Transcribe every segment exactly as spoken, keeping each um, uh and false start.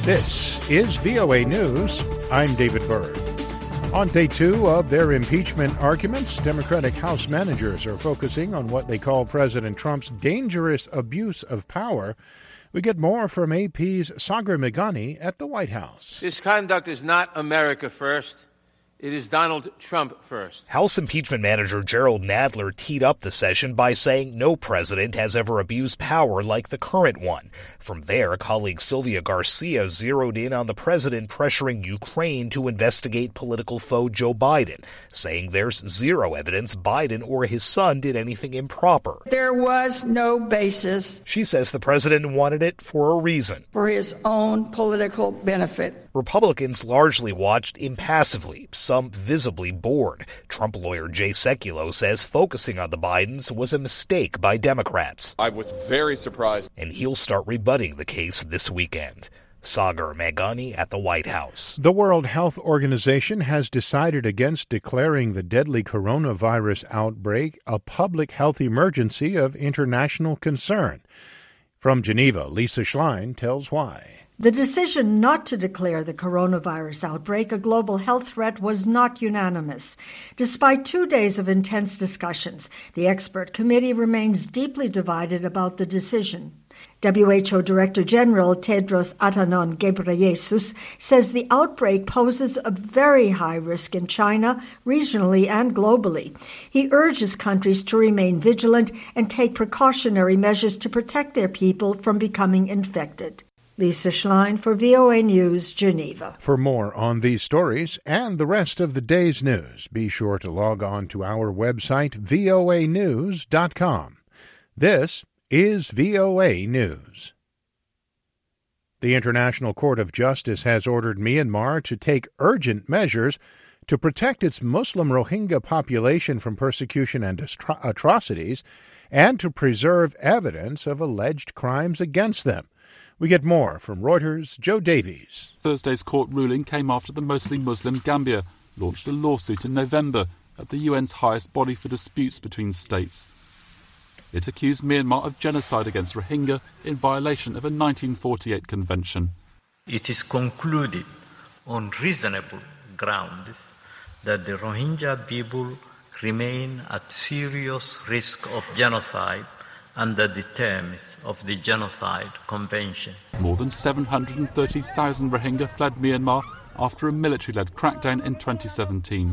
This is V O A News. I'm David Byrd. On day two of their impeachment arguments, Democratic House managers are focusing on what they call President Trump's dangerous abuse of power. We get more from A P's Sagar Meghani at the White House. This conduct is not America first. It is Donald Trump first. House impeachment manager Gerald Nadler teed up the session by saying no president has ever abused power like the current one. From there, colleague Sylvia Garcia zeroed in on the president pressuring Ukraine to investigate political foe Joe Biden, saying there's zero evidence Biden or his son did anything improper. There was no basis. She says the president wanted it for a reason. For his own political benefit. Republicans largely watched impassively, some visibly bored. Trump lawyer Jay Sekulow says focusing on the Bidens was a mistake by Democrats. I was very surprised. And he'll start rebutting the case this weekend. Sagar Meghani at the White House. The World Health Organization has decided against declaring the deadly coronavirus outbreak a public health emergency of international concern. From Geneva, Lisa Schlein tells why. The decision not to declare the coronavirus outbreak a global health threat was not unanimous. Despite two days of intense discussions, the expert committee remains deeply divided about the decision. W H O Director General Tedros Adhanom Ghebreyesus says the outbreak poses a very high risk in China, regionally and globally. He urges countries to remain vigilant and take precautionary measures to protect their people from becoming infected. Lisa Schlein for V O A News, Geneva. For more on these stories and the rest of the day's news, be sure to log on to our website, V O A news dot com. This is V O A News. The International Court of Justice has ordered Myanmar to take urgent measures to protect its Muslim Rohingya population from persecution and astro- atrocities and to preserve evidence of alleged crimes against them. We get more from Reuters' Joe Davies. Thursday's court ruling came after the mostly Muslim Gambia launched a lawsuit in November at the U N's highest body for disputes between states. It accused Myanmar of genocide against Rohingya in violation of a nineteen forty-eight convention. It is concluded on reasonable grounds that the Rohingya people remain at serious risk of genocide under the terms of the Genocide Convention. More than seven hundred thirty thousand Rohingya fled Myanmar after a military-led crackdown in twenty seventeen.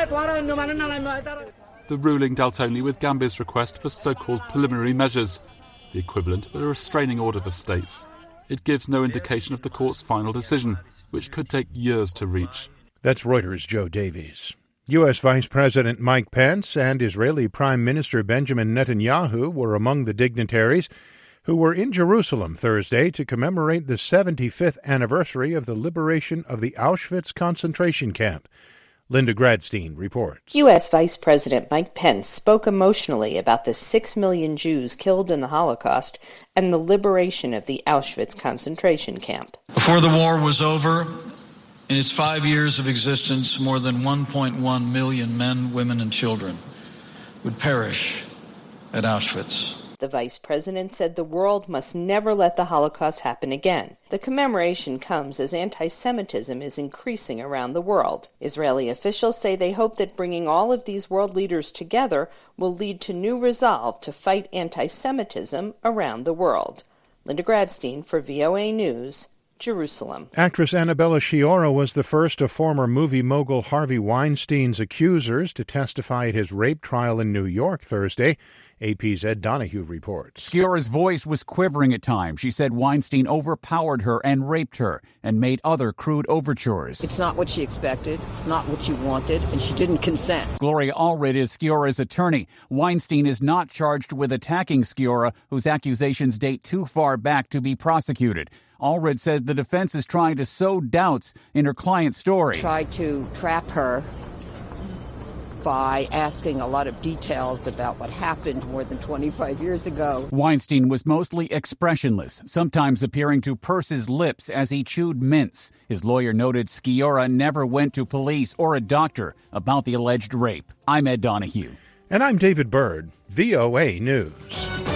The ruling dealt only with Gambia's request for so-called preliminary measures, the equivalent of a restraining order for states. It gives no indication of the court's final decision, which could take years to reach. That's Reuters' Joe Davies. U S. Vice President Mike Pence and Israeli Prime Minister Benjamin Netanyahu were among the dignitaries who were in Jerusalem Thursday to commemorate the seventy-fifth anniversary of the liberation of the Auschwitz concentration camp. Linda Gradstein reports. U S. Vice President Mike Pence spoke emotionally about the six million Jews killed in the Holocaust and the liberation of the Auschwitz concentration camp. Before the war was over, in its five years of existence, more than one point one million men, women, and children would perish at Auschwitz. The vice president said the world must never let the Holocaust happen again. The commemoration comes as anti-Semitism is increasing around the world. Israeli officials say they hope that bringing all of these world leaders together will lead to new resolve to fight anti-Semitism around the world. Linda Gradstein for V O A News, Jerusalem. Actress Annabella Sciorra was the first of former movie mogul Harvey Weinstein's accusers to testify at his rape trial in New York Thursday. A P's Ed Donahue reports. Sciorra's voice was quivering at times. She said Weinstein overpowered her and raped her and made other crude overtures. It's not what she expected. It's not what she wanted, and she didn't consent. Gloria Allred is Sciorra's attorney. Weinstein is not charged with attacking Sciorra, whose accusations date too far back to be prosecuted. Allred says the defense is trying to sow doubts in her client's story. Tried to trap her by asking a lot of details about what happened more than twenty-five years ago. Weinstein was mostly expressionless, sometimes appearing to purse his lips as he chewed mints. His lawyer noted Sciorra never went to police or a doctor about the alleged rape. I'm Ed Donahue. And I'm David Byrd, V O A News.